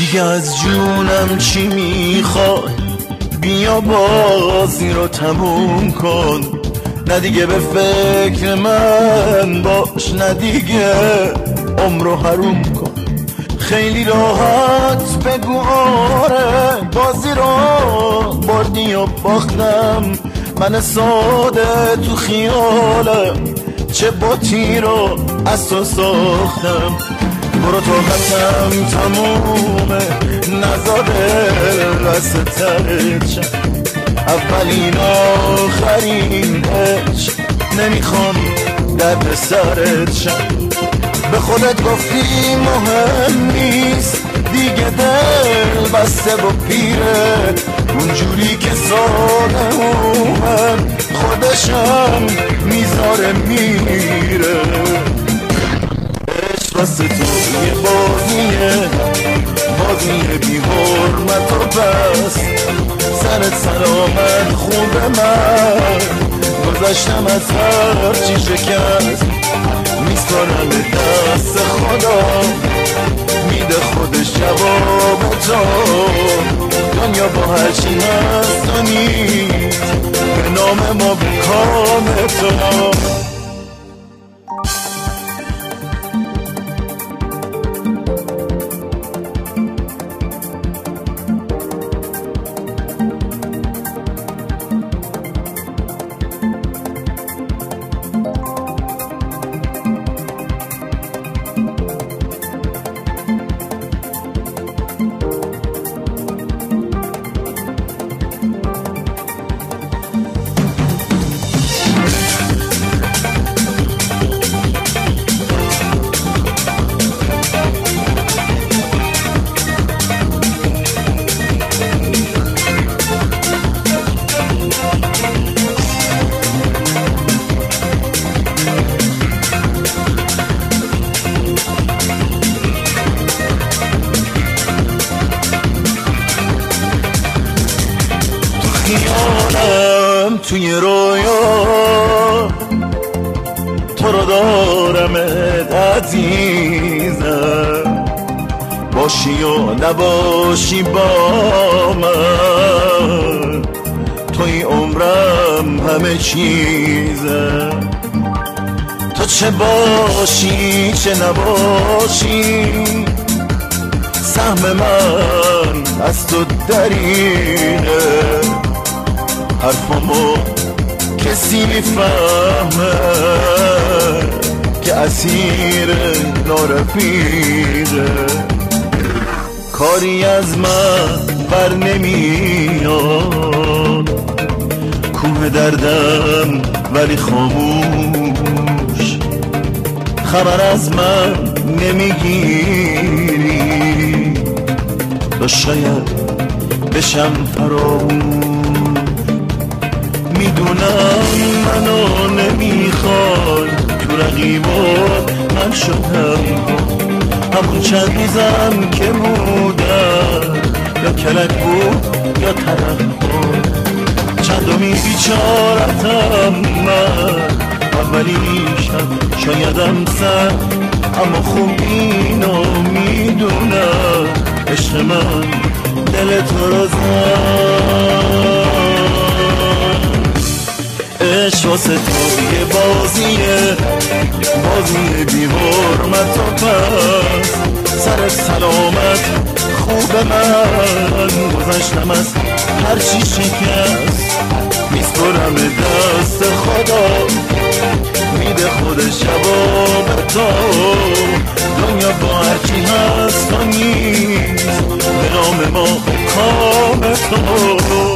دیگه از جونم چی میخوای؟ بیا بازی رو تموم کن، نه دیگه به فکر من باش، نه دیگه عمرو حروم کن. خیلی راحت بگو آره، بازی رو بردی و باختم، من ساده تو خیالم چه باتی رو از تو ساختم. برو طاقتم تمومه، نزاده رست ترت شم، اولین آخرین عشق، نمیخوام درد سرت شم. به خودت گفتی مهم نیست دیگه، دل بسته و پیره، اونجوری که ساده من خودشم میذاره میره. عشق واسه تو یه بازیه بی حرمت و بس، سرت سلامت خوب من، گذشتم از هر چی شکست، میسپارم به دست خدا، میده خودش جواب تو. دنیا با هرچی هست و نیست، به نام ما به کام تو. خیالم توی رویا تو رو دارمت عزیزم، باشی و نباشی با من، توی عمرم همه چیزم. تو چه باشی چه نباشی، سهم من از تو دریغه، حرفمو کسی میفهمه که اسیر نارفیقه. کاری از من بر نمیاد، کوه دردم ولی خاموش، خبر از من نمیگیری، تو شاید بشم فراموش. میدونم منو نمیخوای، تو رقیبات من شدم همون چند روزم که بودم، یا کلک بود یا ترک بود، چندمی بیچارتم من، اولیشم شایدم سر، اما خوب اینو میدونم عشق من دل تو رو زد. عشق واسه تو یه بازیه بی حرمت و پس، سرت سلامت خوب من، گذشتم از هر چی شکست، میسپرم دست خدا، میده خودش جواب تو. دنیا با هرچی هست و نیست، به نام ما کام تو.